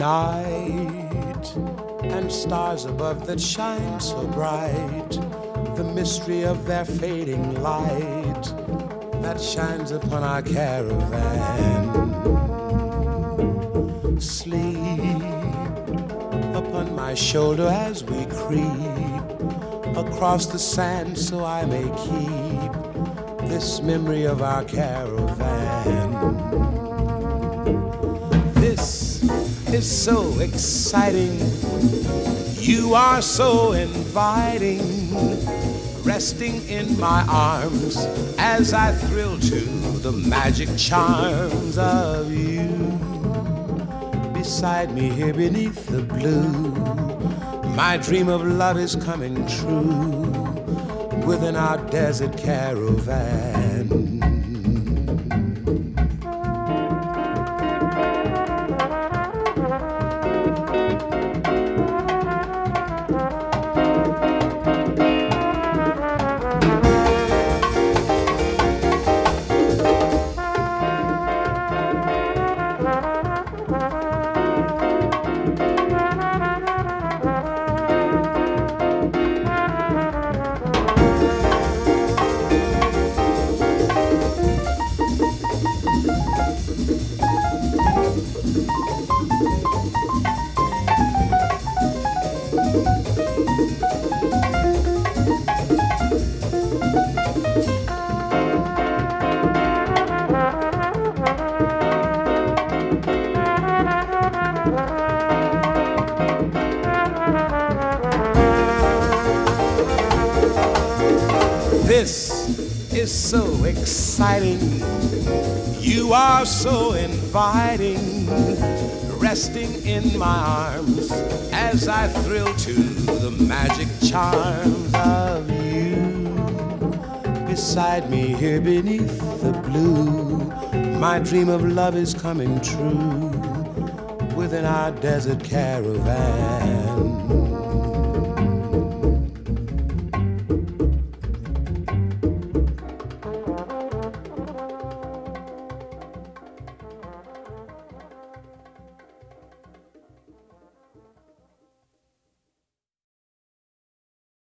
night and stars above that shine so bright, the mystery of their fading light that shines upon our caravan. Sleep upon my shoulder as we creep across the sand so I may keep this memory of our caravan. This is so exciting, you are so inviting, resting in my arms as I thrill to the magic charms of you. Beside me here beneath the blue, my dream of love is coming true within our desert caravan. This is so exciting, you are so inviting, resting in my arms as I thrill to the magic charms of you. Beside me here beneath the blue, my dream of love is coming true within our desert caravan.